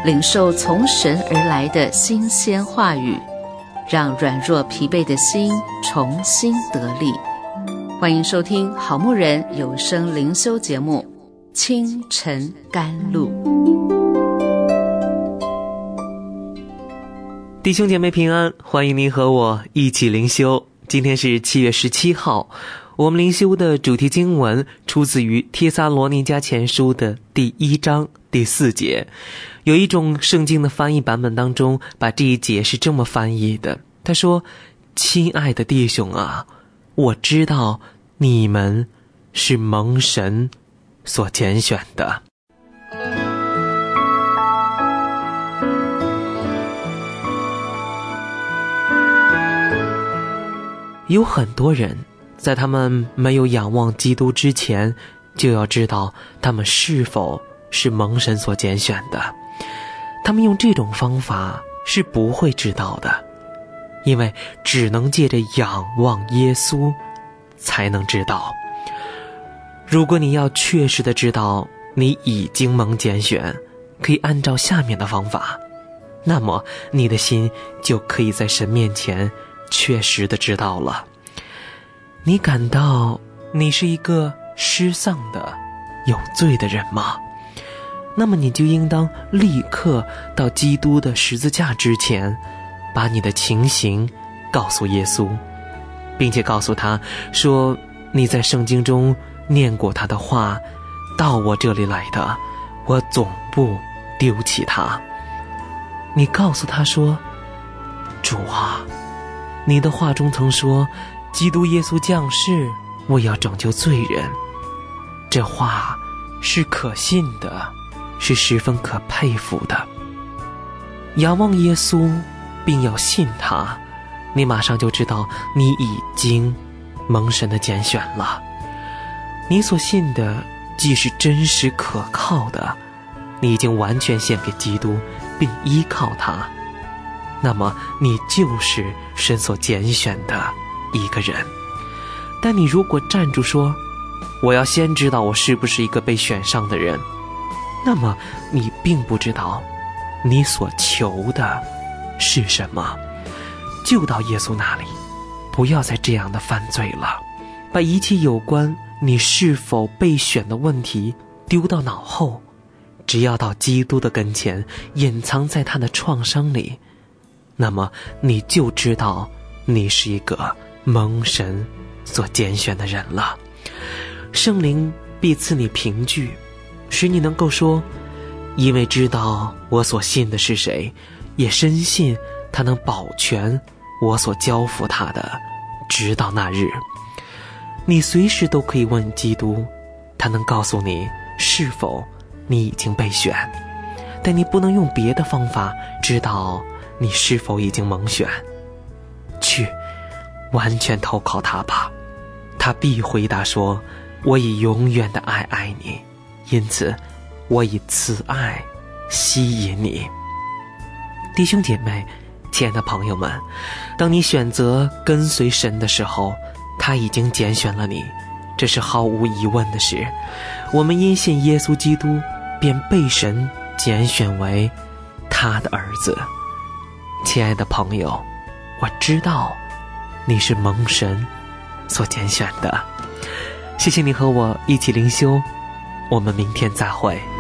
领受从神而来的新鲜话语，让软弱疲惫的心重新得力。欢迎收听好牧人有声灵修节目《清晨甘露》。 弟兄姐妹平安，欢迎您和我一起灵修。今天是7月17号，我们灵修的主题经文出自于帖撒罗尼迦前书的第1章第4节。有一种圣经的翻译版本当中，把这一节是这么翻译的，他说：亲爱的弟兄啊，我知道你们是蒙神所拣选的。有很多人在他们没有仰望基督之前，就要知道他们是否是蒙神所拣选的。他们用这种方法是不会知道的，因为只能借着仰望耶稣才能知道。如果你要确实的知道你已经蒙拣选，可以按照下面的方法，那么你的心就可以在神面前确实的知道了。你感到你是一个失丧的有罪的人吗？那么你就应当立刻到基督的十字架之前，把你的情形告诉耶稣，并且告诉他说，你在圣经中念过他的话，到我这里来的，我总不丢弃他。你告诉他说，主啊，你的话中曾说，基督耶稣降世，我要拯救罪人。这话是可信的，是十分可佩服的。仰望耶稣并要信他，你马上就知道你已经蒙神的拣选了。你所信的既是真实可靠的，你已经完全献给基督并依靠他，那么你就是神所拣选的一个人。但你如果站住说，我要先知道我是不是一个被选上的人，那么你并不知道你所求的是什么。就到耶稣那里，不要再这样的犯罪了，把一切有关你是否被选的问题丢到脑后，只要到基督的跟前，隐藏在他的创伤里，那么你就知道你是一个蒙神所拣选的人了。圣灵必赐你凭据，使你能够说，因为知道我所信的是谁，也深信他能保全我所交付他的，直到那日。你随时都可以问基督，他能告诉你是否你已经被选，但你不能用别的方法知道你是否已经蒙选。去，完全投靠他吧，他必回答说，我以永远的爱你，因此我以慈爱吸引你。弟兄姐妹，亲爱的朋友们，当你选择跟随神的时候，他已经拣选了你，这是毫无疑问的事。我们因信耶稣基督，便被神拣选为他的儿子。亲爱的朋友，我知道你是蒙神所拣选的。谢谢你和我一起灵修，我们明天再会。